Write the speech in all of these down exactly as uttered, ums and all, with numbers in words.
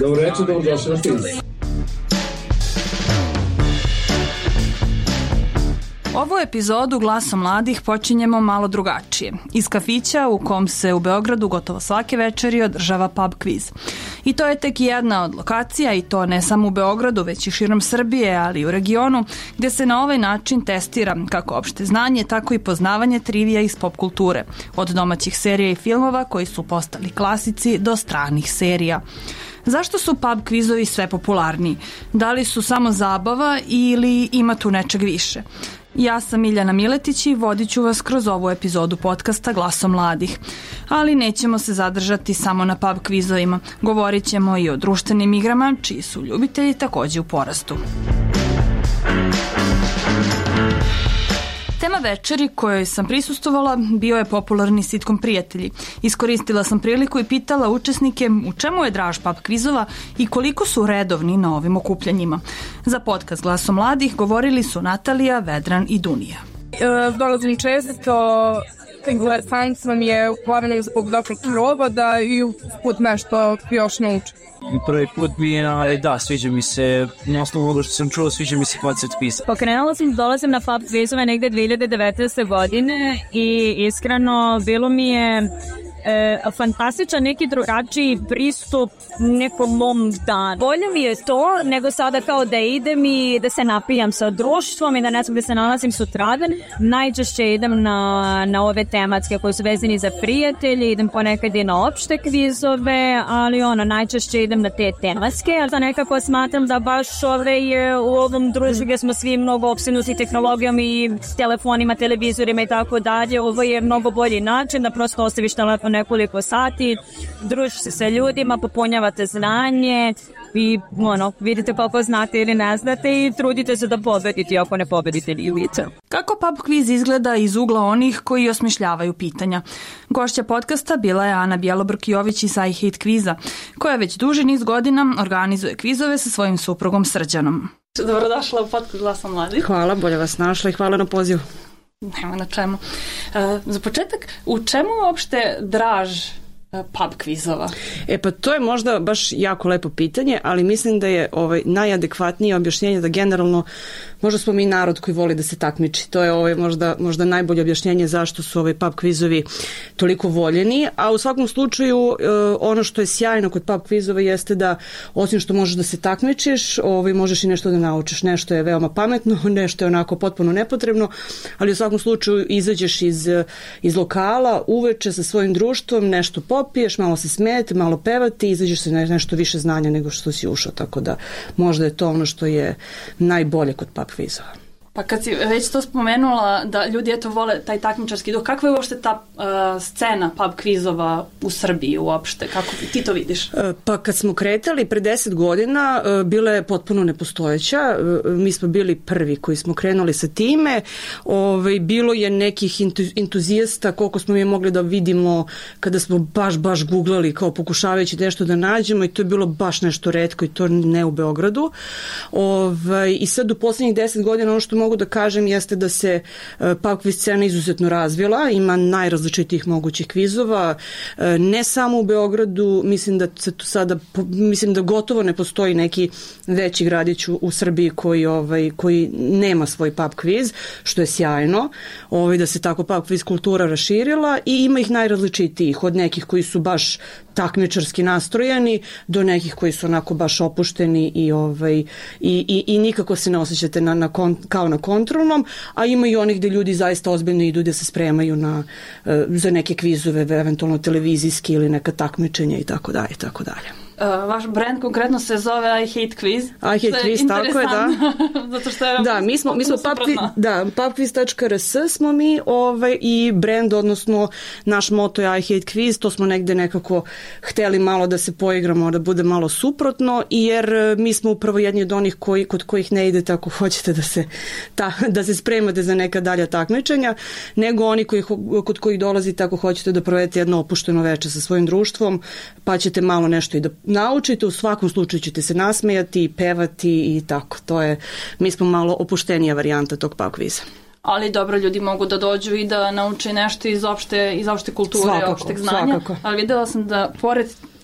Dobro večer, dobrodošli na Kviz. Ovu epizodu Glasa mladih počinjemo malo drugačije. Iz kafića u kom se u Beogradu gotovo svake večeri održava pub kviz. I to je tek jedna od lokacija, i to ne samo u Beogradu, već i širom Srbije, ali i u regionu, gdje se na ovaj način testira kako opšte znanje, tako i poznavanje trivija iz pop kulture, od domaćih serija i filmova koji su postali klasici do stranih serija. Zašto su pub kvizovi sve popularniji? Da li su samo zabava ili ima tu nečeg više? Ja sam Miljana Miletić i vodit ću vas kroz ovu epizodu podcasta Glaso mladih. Ali nećemo se zadržati samo na pub kvizovima. Govorit ćemo i o društvenim igrama, čiji su ljubitelji također u porastu. Tema večeri kojoj sam prisustvovala bio je popularni sitkom Prijatelji. Iskoristila sam priliku i pitala učesnike u čemu je draž pub kvizova i koliko su redovni na ovim okupljanjima. Za podcast Glaso mladih govorili su Natalija, Vedran i Dunija. E, dolazim često, interesant nam je uporavljaju zbog dobrog provoda i put nešto još naučim. Prvi put mi je, da, sviđa mi se, na osnovu ovoga što sam čuo, sviđa mi se koncept kvisa. Pokrenula sam, dolazim na pub kvizove negde dve hiljade devetnaeste. godine i iskreno bilo mi je e, fantastičan neki drugačiji pristup nekom mom danu. Bolje mi je to nego sada kao da idem i da se napijam sa društvom i da ne znam gde se nalazim sutradan. Najčešće idem na, na ove tematske koje su vezani za prijatelje, idem ponekad i na opšte kvizove, ali ono, najčešće idem na te tematske, ali nekako smatram da baš ove je u ovom društvu gdje smo svi mnogo opsednuti tehnologijom i telefonima, televizorima i tako dalje, ovo je mnogo bolji način da prosto ostaviš telefon nekoliko sati, družiš se sa ljudima, popunjavate znanje i ono, vidite koliko znate ili ne znate i trudite se da pobedite, ako ne pobedite ni lice. Kako pub kviz izgleda iz ugla onih koji osmišljavaju pitanja? Gošća podcasta bila je Ana Bjelobrk-Jović iz I Hate Kviza, koja već duži niz godina organizuje kvizove sa svojim suprugom Srđanom. Dobrodošla u podcast Glasa mladih. Hvala, bolje vas našla i hvala na pozivu. Nema na čemu. E, za početak, u čemu uopšte draž pub kvizova? E pa to je možda baš jako lepo pitanje, ali mislim da je ovaj najadekvatnije objašnjenje da generalno možda smo mi narod koji voli da se takmiči. To je ovaj možda možda najbolje objašnjenje zašto su ovaj pub kvizovi toliko voljeni, a u svakom slučaju ono što je sjajno kod pub kvizova jeste da osim što možeš da se takmičiš, ovaj možeš i nešto da naučiš. Nešto je veoma pametno, nešto je onako potpuno nepotrebno, ali u svakom slučaju izađeš iz iz lokala uveče sa svojim društvom, nešto popiješ, malo se smijete, malo pevati, izađeš se na nešto više znanja nego što si ušao, tako da možda je to ono što je najbolje kod pub kvizova. Pa kad si već to spomenula da ljudi eto vole taj takmičarski duh, kakva je uopšte ta uh, scena pub kvizova u Srbiji uopšte? Kako ti to vidiš? Pa kad smo kretali pre deset godina uh, bila je potpuno nepostojeća. Uh, mi smo bili prvi koji smo krenuli sa time. Ove, bilo je nekih entuzijasta koliko smo mi mogli da vidimo kada smo baš, baš googlali kao pokušavajući nešto da nađemo i to je bilo baš nešto retko i to ne u Beogradu. Ove, I sad u poslednjih deset godina ono što mogu da kažem jeste da se uh, pub kviz scena izuzetno razvila, ima najrazličitijih mogućih kvizova, uh, ne samo u Beogradu, mislim da se tu sada, mislim da gotovo ne postoji neki veći gradić u, u Srbiji koji, ovaj, koji nema svoj pub kviz, što je sjajno, ovaj, da se tako pub kviz kultura raširila i ima ih najrazličitijih, od nekih koji su baš takmičarski nastrojeni do nekih koji su onako baš opušteni i, ovaj, i, i, i nikako se ne osjećate na, na kon, kao na kontrolnom, a ima i onih gde ljudi zaista ozbiljno idu da se spremaju na, za neke kvizove, eventualno televizijski ili neka takmičenja i tako dalje, i tako dalje. Uh, vaš brand konkretno se zove I Hate Quiz. I Hate Quiz, tako je, da. Zato što je da, mi smo, mi smo pub, da, pubquiz tačka r s smo mi ovaj, i brand, odnosno naš moto je I Hate Quiz, to smo negde nekako hteli malo da se poigramo, da bude malo suprotno, jer mi smo upravo jedni od onih koji, kod kojih ne idete ako hoćete da se, ta, da se spremate za neka dalja takmičenja, nego oni koji, kod kojih dolazite ako hoćete da provedete jedno opušteno veče sa svojim društvom, pa ćete malo nešto i da naučite, u svakom slučaju ćete se nasmejati, pevati i tako. To je, mi smo malo opuštenija varijanta tog pub kviza. Ali dobro, ljudi mogu da dođu i da nauče nešto iz opšte, iz opšte kulture, svakako, opšteg znanja. Svakako. Ali videla sam da pored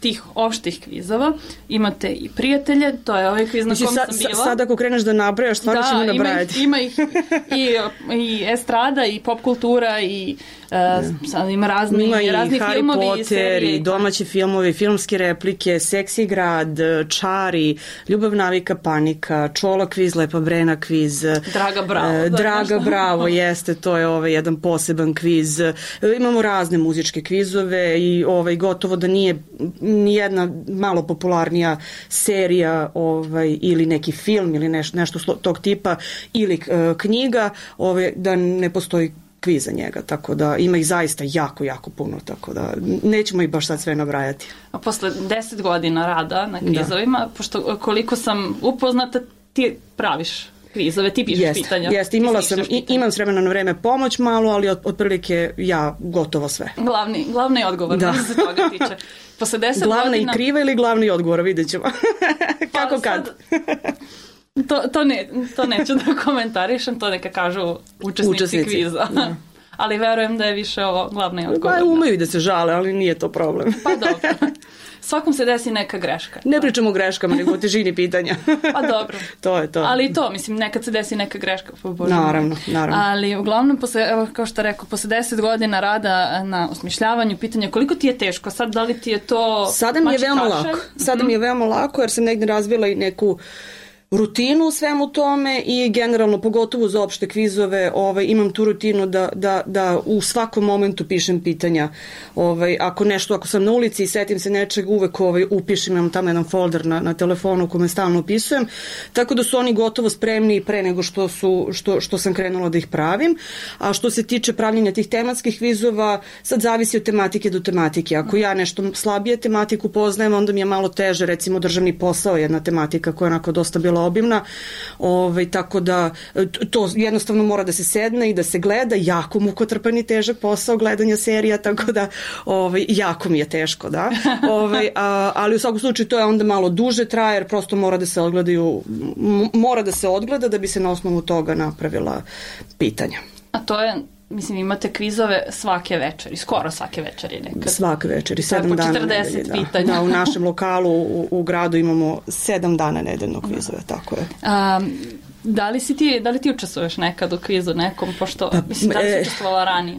tih opštih kvizova imate i prijatelje, to je ovaj kviz na Znači, kom sa, sam bila. Sad ako kreneš da nabrajaš, stvarno da, ćemo nabrajati. Ima ih, ima ih i, i estrada, i pop kultura, i uh, sad ima razni, ima i razni Harry filmovi, Potter, i serije. I domaći filmovi, filmske replike, Seksi grad, Čari, Ljubav, navika, panika, Čola kviz, Lepa Brena kviz. Draga Bravo. Uh, Draga Bravo, jeste, to je ovaj jedan poseban kviz. Uh, imamo razne muzičke kvizove i ovaj, gotovo da nije nijedna malo popularnija serija ovaj, ili neki film ili neš, nešto tog tipa ili uh, knjiga ovaj, da ne postoji kviz za njega, tako da ima ih zaista jako, jako puno, tako da nećemo ih baš sad sve nabrajati. A posle deset godina rada na kvizovima, da. Pošto koliko sam upoznata, ti praviš kvizove, ti pišeš jest, pitanja. Jeste, imala sam, i, imam s vremena na vreme pomoć malo, ali od, otprilike ja gotovo sve. Glavni, glavni odgovor, da se toga tiče. Posle deset glavna godina... i kriva ili glavni odgovor, vidjet ćemo. Kako pa, kad? Sad, to, to, ne, to neću da komentarišem, to neka kažu učesnici, učesnici. kviza. Da. Ali verujem da je više ovo glavni odgovor. Pa umeju da se žale, ali nije to problem. Pa dobro. Svakom se desi neka greška. Ne pričamo o greškama, nego o težini pitanja. Pa dobro. To je to. Ali i to, mislim, nekad se desi neka greška. Po Bože. Naravno, naravno. Ali uglavnom, posle, evo, kao što rekao, posle deset godina rada na osmišljavanju pitanja, koliko ti je teško? Sad, da li ti je to... Sada mi je veoma lako. Sada mi je veoma lako, jer sam negdje razvila i neku rutinu u svemu tome i generalno, pogotovo za opšte kvizove, ovaj, imam tu rutinu da, da, da u svakom momentu pišem pitanja. Ovaj, ako nešto, ako sam na ulici i setim se nečeg, uvek ovaj, upišem, imam tamo jedan folder na, na telefonu u kome stalno upisujem, tako da su oni gotovo spremni pre nego što, su, što, što sam krenula da ih pravim. A što se tiče pravljenja tih tematskih kvizova, sad zavisi od tematike do tematike. Ako ja nešto slabije tematiku poznajem, onda mi je malo teže, recimo državni posao je jedna tematika koja je onako dosta bila obimna, ovaj, tako da to jednostavno mora da se sedne i da se gleda, jako mukotrpan i težak posao gledanja serija, tako da ovaj, jako mi je teško, da. Ovaj, a, ali u svakom slučaju to je onda malo duže traje, jer prosto mora da se odgledaju, mora da se odgleda da bi se na osnovu toga napravila pitanja. A to je, mislim, imate kvizove svake večeri, skoro svake večeri nekad. Svake večeri, sedam dana četrdeset nedelje, pitanja. Da. Da, u našem lokalu u, u gradu imamo sedam dana nedeljno kvizove, tako je. Um, da li si ti, da li ti učestvuješ nekad u kvizu nekom, pošto, pa, mislim, da li si učestvovala ranije?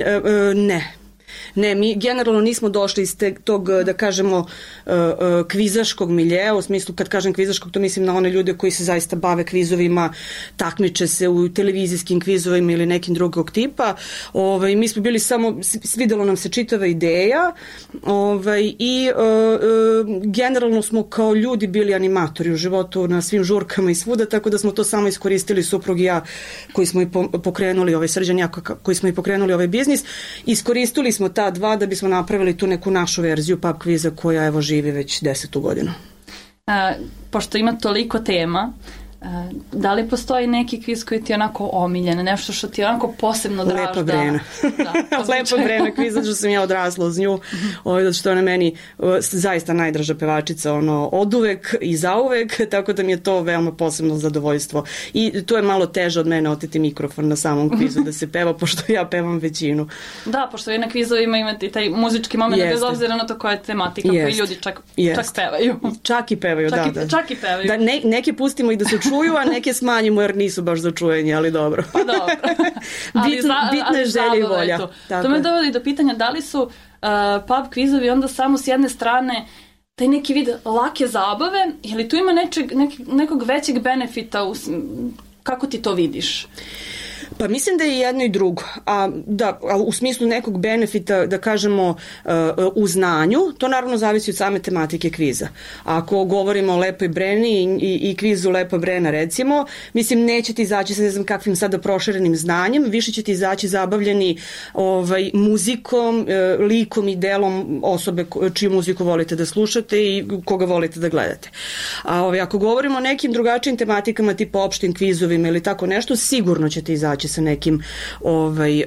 Ne. Ne, mi generalno nismo došli iz te, tog, da kažemo, uh, uh, kvizaškog miljeja, u smislu, kad kažem kvizaškog, to mislim na one ljude koji se zaista bave kvizovima, takmiče se u televizijskim kvizovima ili nekim drugog tipa. Ovaj, mi smo bili samo, svidelo nam se čitava ideja, ovaj, i uh, uh, generalno smo kao ljudi bili animatori u životu na svim žurkama i svuda, tako da smo to samo iskoristili, suprug i ja, koji smo i pokrenuli, ovaj Srđan ja, koji smo i pokrenuli ovaj biznis, iskoristili smo ta dva da bismo napravili tu neku našu verziju pub kviza koja evo živi već desetu godinu. A, pošto ima toliko tema, a, da li postoji neki kviz koji ti je onako omiljen, nešto što ti je onako posebno draž? Lepa Brena. Da, Lepa Brena kviz, zato što sam ja odrasla uz nju, ovaj, zato što je ona meni o, zaista najdraža pevačica, ono, oduvek i zauvek, tako da mi je to veoma posebno zadovoljstvo. I to je malo teže od mene oteti mikrofon na samom kvizu da se peva, pošto ja pevam većinu. Da, pošto vi na kvizovima imate taj muzički moment, bez obzira na to koja je tematika, koji ljudi čak, čak pevaju. Čak i pevaju, čak da, i, da. Čak i pevaju. Da, ne, neke pustimo i da se čuju, a neke smanjimo jer nisu baš za čujenje, ali dobro. Pa dobro. Ali Bitno, za, bitna je želja i volja. To, to me dovodi do pitanja da li su uh, pub kvizovi onda samo s jedne strane taj neki vid lake zabave ili tu ima nečeg, nek, nekog većeg benefita, u, kako ti to vidiš? Pa mislim da je jedno i drugo, a, da, a u smislu nekog benefita, da kažemo, uh, u znanju, to naravno zavisi od same tematike kviza. Ako govorimo o Lepoj Breni i, i, i kvizu Lepa Brena, recimo, mislim, neće ti izaći sa ne znam kakvim sada proširenim znanjem, više će ti izaći zabavljeni ovaj, muzikom, uh, likom i delom osobe čiju muziku volite da slušate i koga volite da gledate. A ovaj, ako govorimo o nekim drugačijim tematikama, tipa opštim kvizovima ili tako nešto, sigurno će ti izaći izaći sa nekim ovaj,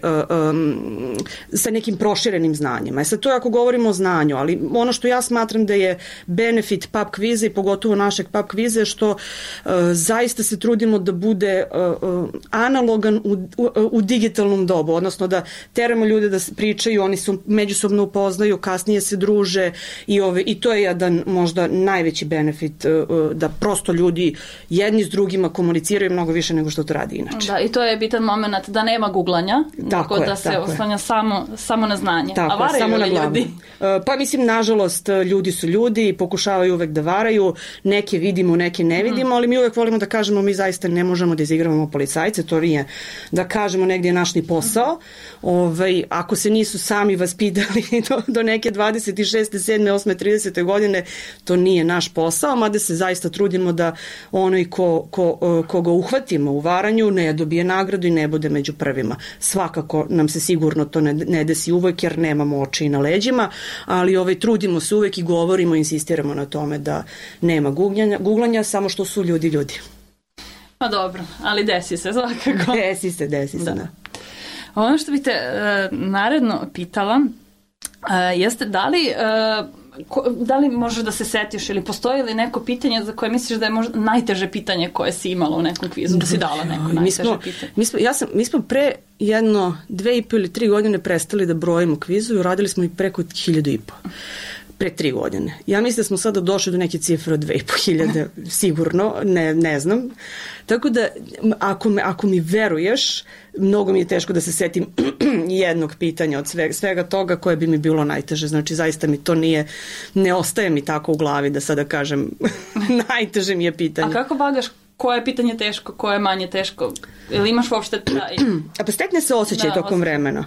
um, sa nekim proširenim znanjima. E sad to je ako govorimo o znanju, ali ono što ja smatram da je benefit pub kviza i pogotovo našeg pub kviza je što uh, zaista se trudimo da bude uh, uh, analogan u, u, u digitalnom dobu, odnosno da teramo ljude da pričaju, oni se međusobno upoznaju, kasnije se druže i, ove, i to je jedan možda najveći benefit uh, da prosto ljudi jedni s drugima komuniciraju mnogo više nego što to radi inače. Da, i to je bitan moment da nema guglanja, tako nego je, da se oslanja samo, samo na znanje. Tako A varaju samo li ljudi? Uh, pa mislim, nažalost, ljudi su ljudi i pokušavaju uvek da varaju, neke vidimo, neke ne vidimo, mm. ali mi uvek volimo da kažemo mi zaista ne možemo da izigravamo policajce, to nije da kažemo negdje je naš ni posao. Ovaj, ako se nisu sami vaspitali do, do neke dvadeset šeste, sedme, osme, tridesete godine, to nije naš posao, mada se zaista trudimo da onaj ko, ko, koga uhvatimo u varanju ne dobije nagradu i ne bude među prvima. Svakako nam se sigurno to ne, ne desi uvek jer nemamo oči na leđima, ali ovaj, trudimo se uvek i govorimo i insistiramo na tome da nema googlanja, googlanja, samo što su ljudi ljudi. Pa dobro, ali desi se svakako. Desi se, desi se, da. da. Ono što bih te uh, naredno pitala uh, jeste da li, uh, ko, da li možeš da se setiš ili postoji li neko pitanje za koje misliš da je možda najteže pitanje koje si imala u nekom kvizu, da si dala neko najteže mi smo, pitanje? Mi smo, ja sam, mi smo pre jedno, dve i po ili tri godine prestali da brojimo kvizu i uradili smo i preko hiljadu i po. Pre tri godine. Ja mislim da smo sada došli do neke cifre od dve i po hiljade, sigurno, ne, ne znam. Tako da, ako, me, ako mi veruješ, mnogo mi je teško da se setim jednog pitanja od svega, svega toga koje bi mi bilo najteže. Znači, zaista mi to nije, ne ostaje mi tako u glavi da sada kažem najteže mi je pitanje. A kako bagaš koje je pitanje teško, koje je manje teško? Ili imaš uopšte taj... A pa stekne se osjećaj da, tokom vremena.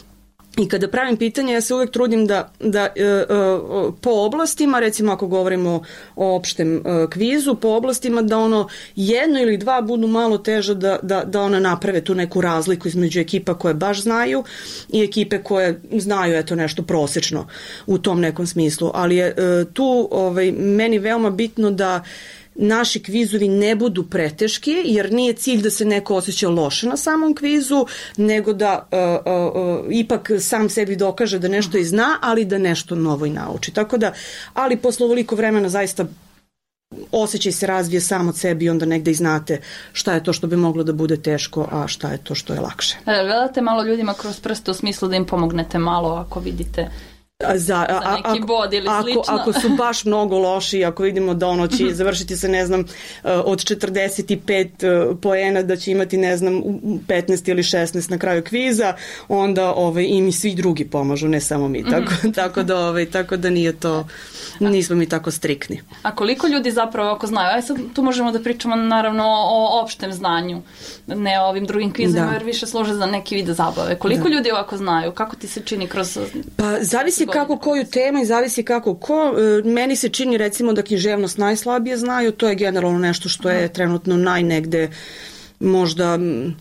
I kada pravim pitanje, ja se uvek trudim da, da e, e, po oblastima, recimo ako govorimo o opštem e, kvizu, po oblastima da ono jedno ili dva budu malo teže da, da, da ona naprave tu neku razliku između ekipa koje baš znaju i ekipe koje znaju eto nešto prosečno u tom nekom smislu. Ali je e, tu ovaj, meni veoma bitno da naši kvizovi ne budu preteški, jer nije cilj da se neko osjeća loše na samom kvizu, nego da uh, uh, uh, ipak sam sebi dokaže da nešto i zna, ali da nešto novo i nauči. Tako da, ali posle ovoliko vremena zaista osjećaj se razvije sam od sebi i onda negde i znate šta je to što bi moglo da bude teško, a šta je to što je lakše. Gledate malo ljudima kroz prste u smislu da im pomognete malo ako vidite Za, a, za neki bod ili ako, slično. Ako su baš mnogo loši, ako vidimo da ono će završiti se, ne znam, od četrdeset pet poena da će imati, ne znam, petnaest ili šesnaest na kraju kviza, onda ovaj, i mi svi drugi pomažu, ne samo mi. Tako, mm-hmm. tako, da, ovaj, tako da nije to, nismo mi tako striktni. A koliko ljudi zapravo ako znaju? Aj sad tu možemo da pričamo naravno o opštem znanju, ne o ovim drugim kvizima, da. Jer više služe za neki vid zabave. Koliko da. Ljudi ovako znaju? Kako ti se čini kroz... Pa zavisi kako koju temu i zavisi kako ko. Meni se čini recimo da književnost najslabije znaju, to je generalno nešto što je trenutno najnegde možda...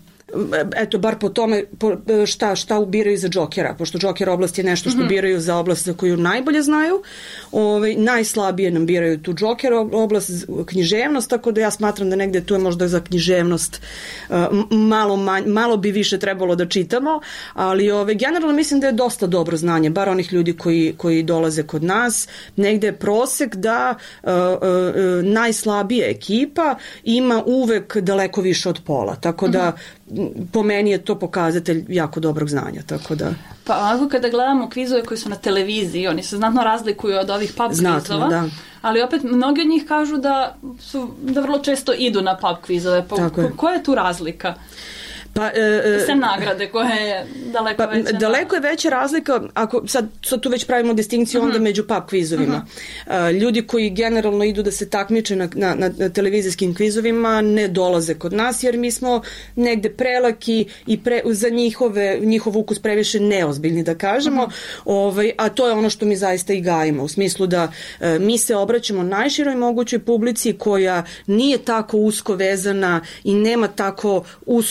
Eto, bar po tome po, šta, šta ubiraju za džokera, pošto džoker oblast je nešto što mm-hmm. biraju za oblast za koju najbolje znaju, ovaj, najslabije nam biraju tu džoker oblast, književnost, tako da ja smatram da negde tu je možda za književnost uh, malo, manj, malo bi više trebalo da čitamo, ali ovaj, generalno mislim da je dosta dobro znanje, bar onih ljudi koji, koji dolaze kod nas, negde je prosek da uh, uh, najslabija ekipa ima uvek daleko više od pola, tako da mm-hmm. po meni je to pokazatelj jako dobrog znanja, tako da... Pa ovako kada gledamo kvizove koji su na televiziji, oni se znatno razlikuju od ovih pub Znatno, kvizova, da. Ali opet mnogi od njih kažu da, su, da vrlo često idu na pub kvizove. Pa, ko, koja je tu razlika? Pa, e, Sve nagrade koje je daleko pa, veća. Daleko je veća razlika, ako sad, sad tu već pravimo distinkciju onda uh-huh. među pub kvizovima. Uh-huh. Ljudi koji generalno idu da se takmiče na, na, na televizijskim kvizovima ne dolaze kod nas jer mi smo negde prelaki i pre, za njihove, njihov ukus previše neozbiljni da kažemo, uh-huh. ovaj, a to je ono što mi zaista i gajimo, u smislu da uh, mi se obraćamo najširoj mogućoj publici koja nije tako usko vezana i nema tako usko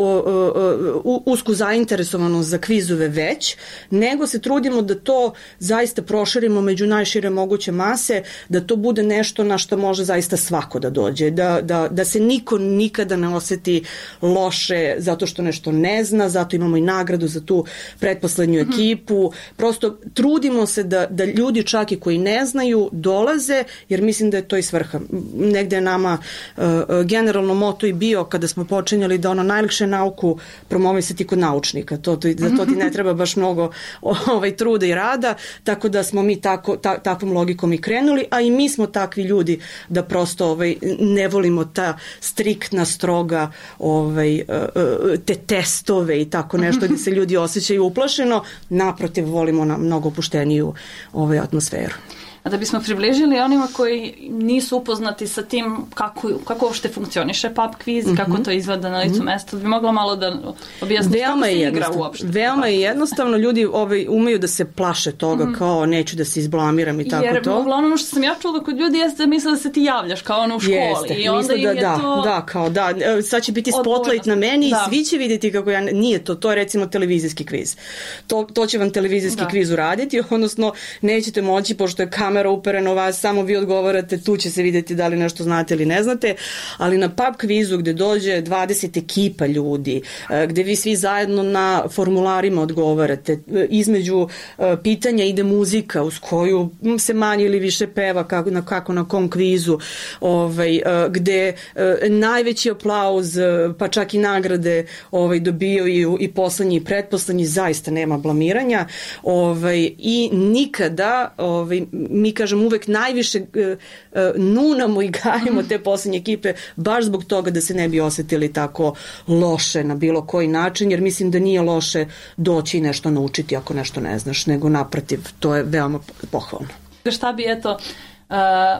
uh, usku zainteresovanost za kvizove već, nego se trudimo da to zaista proširimo među najšire moguće mase, da to bude nešto na što može zaista svako da dođe, da, da, da se niko nikada ne oseti loše zato što nešto ne zna, zato imamo i nagradu za tu pretposlednju mm-hmm. ekipu. Prosto trudimo se da, da ljudi čak i koji ne znaju dolaze, jer mislim da je to i svrha. Negde je nama uh, generalno moto i bio kada smo počinjali da ono najlakše nauku promovisati kod naučnika. To, to, za to ti ne treba baš mnogo ovaj, truda i rada, tako da smo mi tako, ta, takvom logikom i krenuli, a i mi smo takvi ljudi da prosto ovaj, ne volimo ta striktna, stroga ovaj, te testove i tako nešto gde se ljudi osjećaju uplašeno. Naprotiv, volimo na mnogo opušteniju ovaj, atmosferu. A da bismo približili onima koji nisu upoznati sa tim kako, kako uopšte funkcioniše pub kviz, mm-hmm. kako to izgleda na licu mm-hmm. mesta, bi mogla malo da objasniš kako se igra uopšte. Veoma je jednostavno, ljudi ovaj, umeju da se plaše toga, mm-hmm. kao neću da se izblamiram i tako Jer, to. Jer uglavnom što sam ja čula kod ljudi jeste da misle da se ti javljaš kao ono u školi. Jeste, i onda misle da, je da, to... da, kao da, sad će biti spotlight na meni da. I svi će vidjeti kako ja, nije to, to je recimo televizijski kviz. To, to će vam televizijski da. Kviz uraditi, odnosno nećete moći, pošto je kamera uperena u vas, samo vi odgovarate, tu će se vidjeti da li nešto znate ili ne znate, ali na pub kvizu gde dođe dvadeset ekipa ljudi, gde vi svi zajedno na formularima odgovarate, između pitanja ide muzika uz koju se manje ili više peva kako na, kako na kom kvizu, ovaj, gde najveći aplauz, pa čak i nagrade ovaj, dobijaju i poslednji i pretposlednji, zaista nema blamiranja ovaj, i nikada, ovaj, mi kažem uvek najviše uh, uh, nunamo i gajimo te poslednje ekipe baš zbog toga da se ne bi osetili tako loše na bilo koji način, jer mislim da nije loše doći i nešto naučiti ako nešto ne znaš, nego naprotiv, to je veoma pohvalno. Šta bi eto Uh,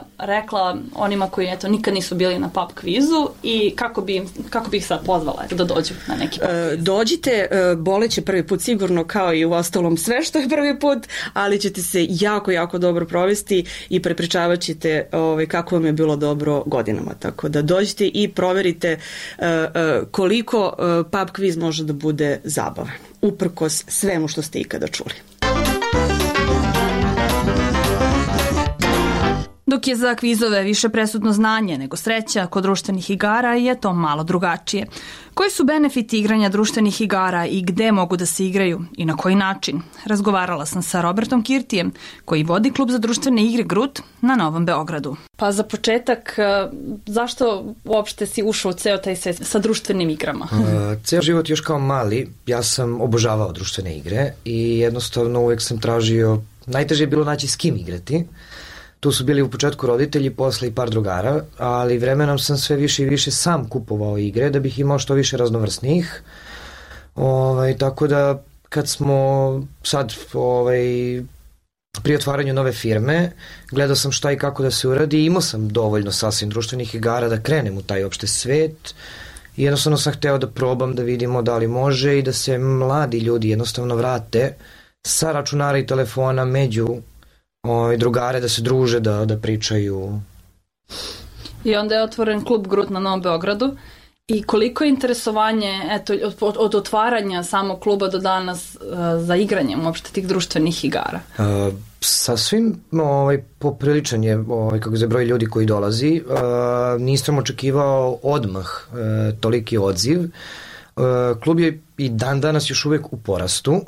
rekla onima koji eto nikad nisu bili na pub kvizu i kako bi, kako bi ih sad pozvala da dođu na neki pub kviz? Uh, dođite, uh, boleće prvi put sigurno kao i u ostalom sve što je prvi put, ali ćete se jako, jako dobro provesti i prepričavat ćete ovaj, kako vam je bilo dobro godinama. Tako da dođite i proverite uh, uh, koliko uh, pub kviz može da bude zabavan, uprkos svemu što ste ikada čuli. Dok je za kvizove više presudno znanje nego sreća, kod društvenih igara je to malo drugačije. Koji su benefiti igranja društvenih igara i gde mogu da se igraju i na koji način? Razgovarala sam sa Robertom Kirtijem, koji vodi klub za društvene igre Grut na Novom Beogradu. Pa za početak, zašto uopšte si ušao u ceo taj svet sa društvenim igrama? Uh, ceo život još kao mali, ja sam obožavao društvene igre i jednostavno uvek sam tražio, najteže je bilo naći s kim igrati. Tu su bili u početku roditelji, posle i par drugara, ali vremenom sam sve više i više sam kupovao igre da bih imao što više raznovrsnih. Ovaj, tako da kad smo sad ovaj, pri otvaranju nove firme, gledao sam šta i kako da se uradi i imao sam dovoljno sasvim društvenih igara da krenem u taj opšte svet i jednostavno sam hteo da probam da vidimo da li može i da se mladi ljudi jednostavno vrate sa računara i telefona među Oj, drugare, da se druže, da, da pričaju. I onda je otvoren klub Grut na Novom Beogradu. I koliko je interesovanje eto, od, od otvaranja samog kluba do danas uh, za igranjem uopšte tih društvenih igara? Uh, sasvim ovaj, popriličan je ovaj, kako se broj ljudi koji dolazi. Uh, nisam očekivao odmah uh, toliki odziv. Uh, klub je i dan danas još uvek u porastu.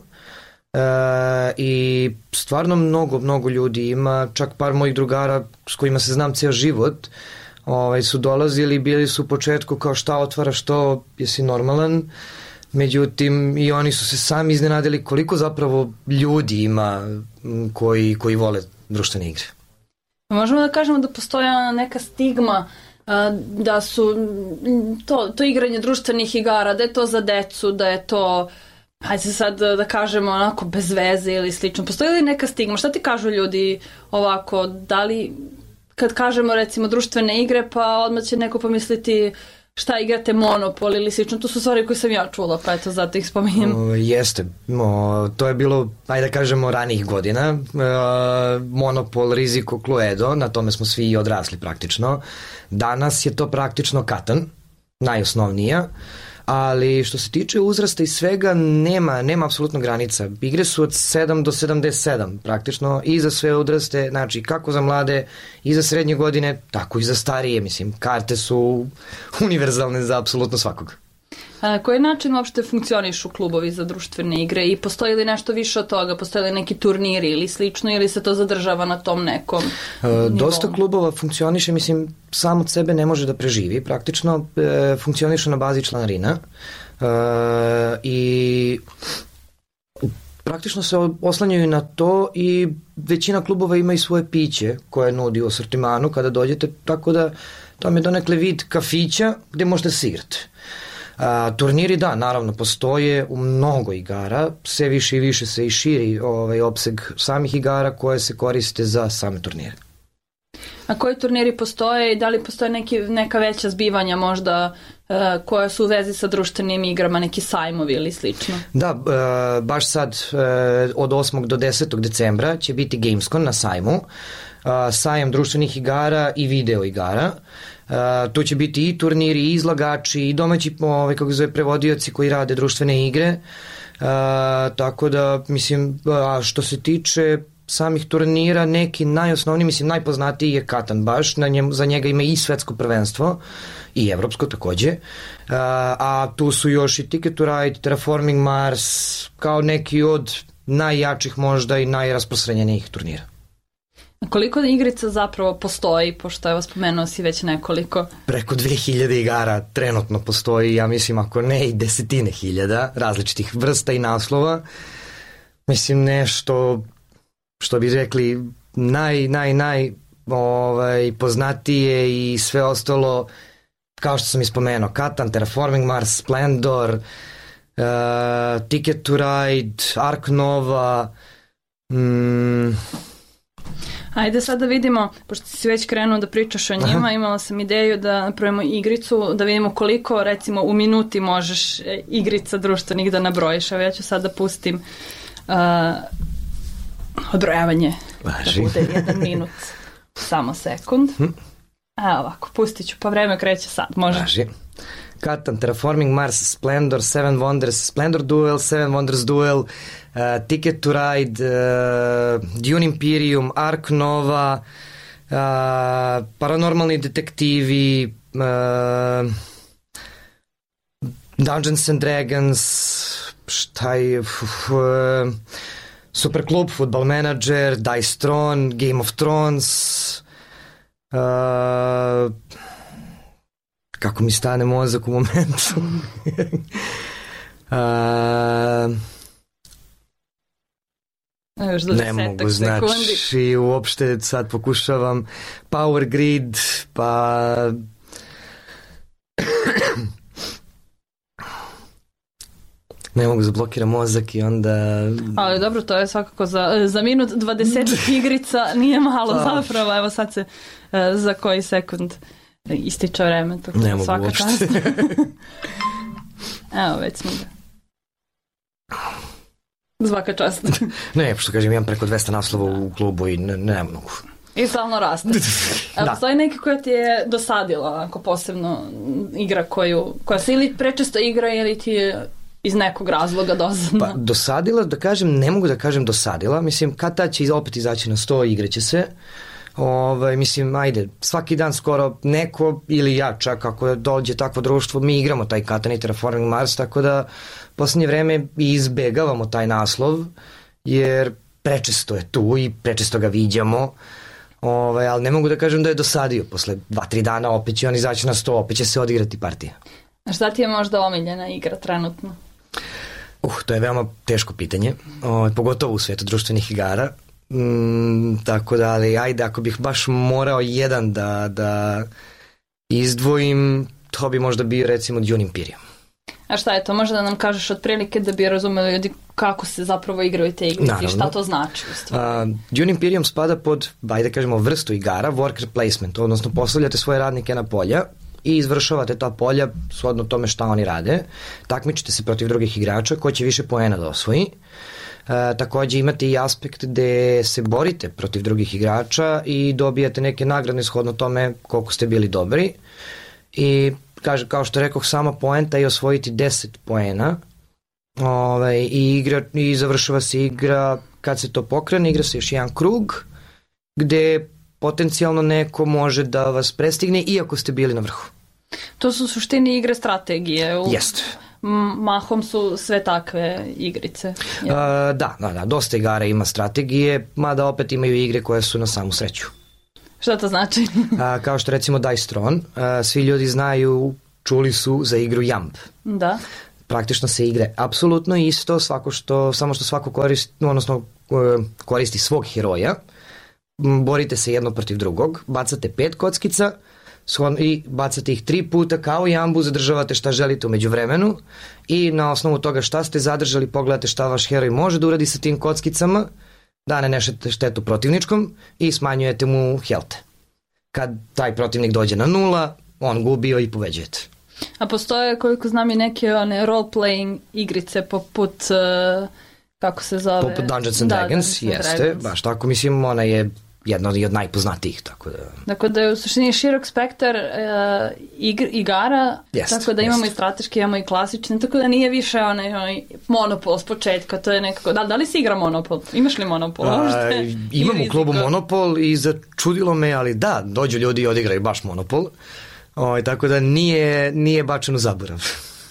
E, i stvarno mnogo, mnogo ljudi ima, čak par mojih drugara s kojima se znam ceo život ovaj, su dolazili, bili su u početku kao šta otvaraš to, jesi normalan, međutim i oni su se sami iznenadili koliko zapravo ljudi ima koji, koji vole društvene igre. Možemo da kažemo da postoji neka stigma da su to, to igranje društvenih igara, da je to za decu, da je to hajde sad da kažemo onako bez veze ili slično. Postoji li neka stigma? Šta ti kažu ljudi ovako? Da li kad kažemo recimo društvene igre pa odmah će neko pomisliti šta igrate Monopol ili slično? To su stvari koje sam ja čula, pa eto zato ih spominjem. O, jeste. O, to je bilo, ajde da kažemo, ranijih godina. E, Monopol, Riziko, Cluedo, na tome smo svi odrasli praktično. Danas je to praktično Katan, najosnovnija. ali što se tiče uzrasta i svega nema, nema apsolutno granica. Igre su od sedam do sedamdeset sedam praktično i za sve uzraste, znači kako za mlade i za srednje godine, tako i za starije, mislim, karte su univerzalne za apsolutno svakog. A koji način uopšte funkcionišu klubovi za društvene igre i postoji li nešto više od toga, postoji li neki turniri ili slično ili se to zadržava na tom nekom e, Dosta klubova funkcioniše, mislim, sam od sebe ne može da preživi, praktično e, funkcioniše na bazi članarina e, i praktično se oslanjaju na to i većina klubova ima i svoje piće koje nudi u asortimanu kada dođete, tako da to je donekle vid kafića gde možete se igrati. A, turniri, da, naravno, postoje u mnogo igara, sve više i više se i širi ovaj, opseg samih igara koje se koriste za same turnire. A koji turniri postoje i da li postoje neki, neka veća zbivanja možda uh, koja su u vezi sa društvenim igrama, neki sajmovi ili slično? Da, uh, baš sad uh, od osmog do desetog decembra će biti Gamescom na sajmu, uh, sajam društvenih igara i video igara. Uh, tu će biti i turniri, i izlagači, i domaći ovaj, kako zove, prevodioci koji rade društvene igre. Uh, tako da, mislim, a što se tiče samih turnira, neki najosnovniji, mislim, najpoznatiji je Katan baš, na njem, za njega ima i svetsko prvenstvo, i evropsko takođe, uh, a tu su još i Ticket to Ride, Terraforming Mars, kao neki od najjačih možda i najrasprostranjenijih turnira. Koliko igrica zapravo postoji, pošto evo spomenuo si već nekoliko? Preko dve hiljade igara trenutno postoji, ja mislim ako ne i desetine hiljada različitih vrsta i naslova. Mislim nešto što bi rekli naj, naj, naj ovaj, poznatije i sve ostalo, kao što sam ispomenuo, Katan, Terraforming Mars, Splendor, uh, Ticket to Ride, Ark Nova, mm, Ajde sad da vidimo, pošto si već krenuo da pričaš o njima, imala sam ideju da napravimo igricu, da vidimo koliko recimo u minuti možeš igrica društvenih da nabrojiš. Evo ja ću sad da pustim uh, odbrojavanje. Važi. Da bude jedan minut. Samo sekund. Hm. A ovako, pustit ću, pa vreme kreće sad. Može. Važi. Katan, Terraforming Mars, Splendor, Seven Wonders, Splendor Duel, Seven Wonders Duel, uh, Ticket to Ride, uh, Dune Imperium, Ark Nova, uh, Paranormalni detektivi, uh, Dungeons and Dragons, šta je, uh, Super Club, Football Manager, Dice Throne, Game of Thrones, uh, kako mi stane mozak u momentu. uh, ne mogu, znači uopšte sad pokušavam Power Grid, pa ne mogu zablokiram mozak i onda... Ali dobro, to je svakako za, za minut dvadeset igrica nije malo zapravo, evo sad se uh, za koji sekund ističe vreme, tako ne da svaka čast. Evo, već smo ga. Svaka čast. Ne, što kažem, imam preko dvesta naslova u klubu i ne, ne mogu. I stalno raste. A postoji neki koja ti je dosadila, ako posebno igra koju, koja se ili prečesto igra ili ti je iz nekog razloga dosadna? Pa dosadila, da kažem, ne mogu da kažem dosadila, mislim, kad ta će opet izaći na sto, igraće se. Ovaj, mislim, ajde, svaki dan skoro neko ili ja čak ako dođe takvo društvo, mi igramo taj Katan i Terraforming Mars, tako da poslednje vreme izbegavamo taj naslov, jer prečesto je tu i prečesto ga viđamo, ovaj, ali ne mogu da kažem da je dosadio. Posle dva, tri dana opet će on izaći na sto, opet će se odigrati partija. A šta ti je možda omiljena igra trenutno? Uh, to je veoma teško pitanje, ovaj, pogotovo u svetu društvenih igara. Mm, tako da, ali ajde, ako bih baš morao jedan da, da izdvojim, to bi možda bio recimo Dune Imperium. A šta je to? Možda da nam kažeš otprilike da bi razumeli ljudi kako se zapravo igraju te igrice i šta to znači u stvari? Uh, Dune Imperium spada pod, ajde kažemo, vrstu igara, worker placement, odnosno postavljate svoje radnike na polja i izvršavate ta polja shodno tome šta oni rade, takmičite se protiv drugih igrača ko će više poena da osvoji. E, takođe imate i aspekt gde se borite protiv drugih igrača i dobijate neke nagrade shodno tome koliko ste bili dobri i kaže, kao što rekoh, sama poenta je osvojiti deset poena. Ove, i, igra, i završava se igra kad se to pokrene, igra se još jedan krug gde potencijalno neko može da vas prestigne iako ste bili na vrhu. To su u suštini igre strategije. U... Jeste. Mahom su sve takve igrice. Uh, da, da, da, dosta igara ima strategije, mada opet imaju igre koje su na samu sreću. Šta to znači? uh, kao što recimo Dice Throne, uh, svi ljudi znaju, čuli su za igru Jump. Da. Praktično se igre apsolutno isto, svako što, samo što svako koristi, odnosno koristi svog heroja, borite se jedno protiv drugog, bacate pet kockica i bacate ih tri puta kao jambu, zadržavate šta želite umeđu vremenu i na osnovu toga šta ste zadržali pogledate šta vaš heroj može da uradi sa tim kockicama, da ne nešete štetu protivničkom i smanjujete mu helte. Kad taj protivnik dođe na nula, on gubio i pobeđujete. A postoje, koliko znam, i neke one role-playing igrice poput, uh, kako se zove? Poput Dungeons and Dragons, da, Dungeons jeste, Dragons. Baš tako, mislim, ona je jedna od najpoznatijih, tako da... Dakle, da je u suštini širok spektar uh, igr, igara, jest, tako da imamo jest. I strateške, imamo i klasične, tako da nije više onaj, onaj Monopol s početka, to je nekako... Da, da li si igra Monopol? Imaš li Monopol? A, imam u klubu Monopol i začudilo me, ali da, dođu ljudi i odigraju baš Monopol, o, tako da nije, nije bačen u zaborav.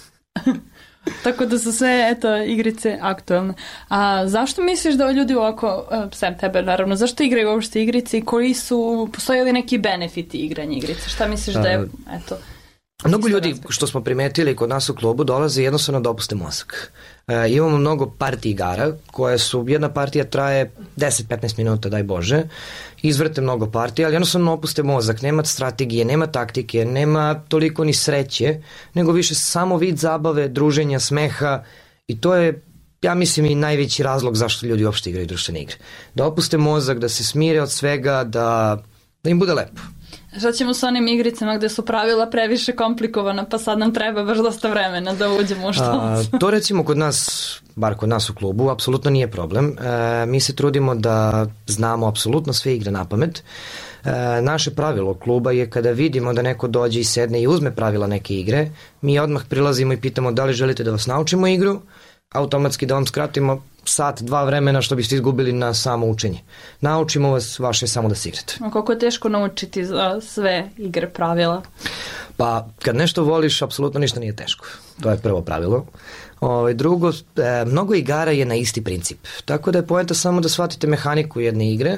Tako da su sve, eto, igrice aktualne. A zašto misliš da ljudi ovako, sem tebe naravno, zašto igraju uopšte igrice i koji su, postoje li neki benefiti igranja igrice? Šta misliš da je, eto... Mnogo ljudi, što smo primetili kod nas u klubu, dolaze jednostavno da opuste mozak. E, imamo mnogo parti igara, koje su, jedna partija traje deset do petnaest minuta, daj Bože, izvrte mnogo partija, ali jednostavno opuste mozak, nema strategije, nema taktike, nema toliko ni sreće, nego više samo vid zabave, druženja, smeha i to je, ja mislim, i najveći razlog zašto ljudi uopšte igraju društvene igre. Da opuste mozak, da se smire od svega, da, da im bude lepo. Šta ćemo s onim igricama gde su pravila previše komplikovana, pa sad nam treba baš dosta vremena da uđemo u što? A, to recimo kod nas, bar kod nas u klubu, apsolutno nije problem. E, mi se trudimo da znamo apsolutno sve igre na pamet. E, naše pravilo kluba je kada vidimo da neko dođe i sedne i uzme pravila neke igre, mi odmah prilazimo i pitamo da li želite da vas naučimo igru, automatski da vam skratimo sat, dva vremena što biste izgubili na samo učenje. Naučimo vas, vaše samo da se igrate. A koliko je teško naučiti za sve igre pravila? Pa, kad nešto voliš, apsolutno ništa nije teško. To je prvo pravilo. Ove, drugo, e, mnogo igara je na isti princip. Tako da je poenta samo da shvatite mehaniku jedne igre.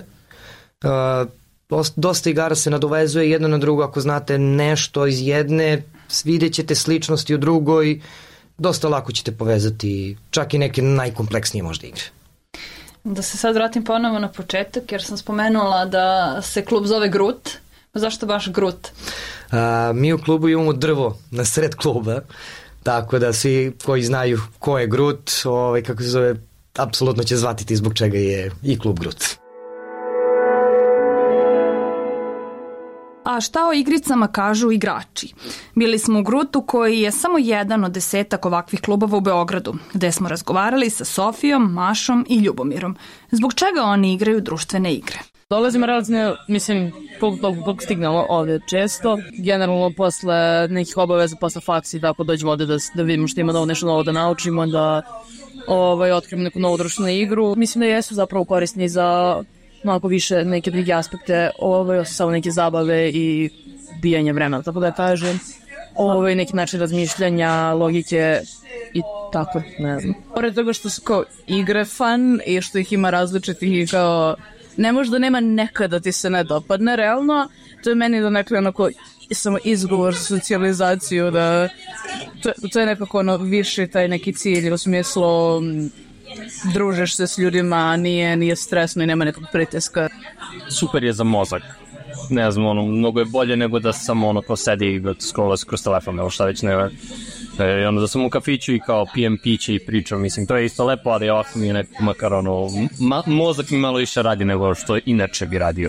E, dosta igara se nadovezuje jedno na drugo. Ako znate nešto iz jedne, vidjet ćete sličnosti u drugoj, dosta lako ćete povezati čak i neke najkompleksnije možda igre. Da se sad vratim ponovo na početak, jer sam spomenula da se klub zove Grut. Zašto baš Grut? A, mi u klubu imamo drvo na sred kluba, tako da svi koji znaju ko je Grut, ovaj, kako se zove, apsolutno će zvatiti zbog čega je i klub Grut. A šta o igricama kažu igrači? Bili smo u Grutu koji je samo jedan od desetak ovakvih klubova u Beogradu, gde smo razgovarali sa Sofijom, Mašom i Ljubomirom. Zbog čega oni igraju društvene igre? Dolazimo relativno, mislim, dok stignemo ovdje često. Generalno posle nekih obaveza, posle faksi, tako dođemo ovdje da, da vidimo što ima novo, nešto novo da naučimo, da ovaj, otkrijemo neku novu društvenu igru. Mislim da jesu zapravo korisni za mnogo više neke druge aspekte, ovaj, samo neke zabave i bijanje vremena, tako da kažem. Ovaj, neki način razmišljanja, logike i tako, ne znam. Pored toga što su kao igre fan i što ih ima različitih i kao ne možda nema nekada ti se ne dopadne, realno, to je meni da nekako onako samo izgovor za socijalizaciju, da to, to je nekako ono više taj neki cilj, u smislu družeš se s ljudima, nije, nije stresno i nema nekog pritiska. Super je za mozak. Ne znam, ono, mnogo je bolje nego da samo ono ko sedi i scrolla kroz telefon, evo šta već ne e, ono, da sam u kafiću i kao pijem piće i pričam, mislim, to je isto lepo, ali ovako mi je neko makar ono, ma, mozak mi malo više radi nego što inače bi radio.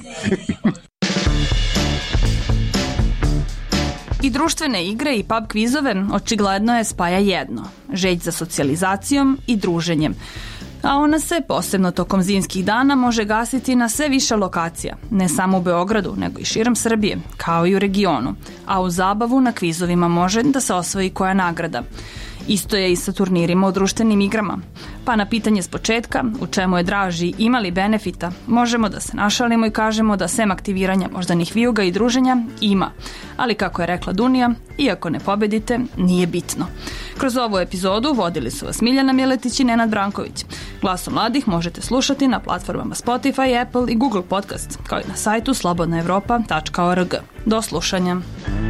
I društvene igre i pub kvizove očigledno je spaja jedno, želj za socijalizacijom i druženjem. A ona se, posebno tokom zimskih dana, može gasiti na sve više lokacija, ne samo u Beogradu, nego i širom Srbije, kao i u regionu, a u zabavu na kvizovima može da se osvoji koja nagrada. Isto je i sa turnirima u društvenim igrama. Pa na pitanje s početka, u čemu je draži, ima li benefita, možemo da se našalimo i kažemo da sem aktiviranja moždanih vijuga i druženja ima. Ali kako je rekla Dunija, iako ne pobedite, nije bitno. Kroz ovu epizodu vodili su vas Miljana Miletić i Nenad Branković. Glasom mladih možete slušati na platformama Spotify, Apple i Google Podcast, kao i na sajtu slobodna evropa tačka org. Do slušanja.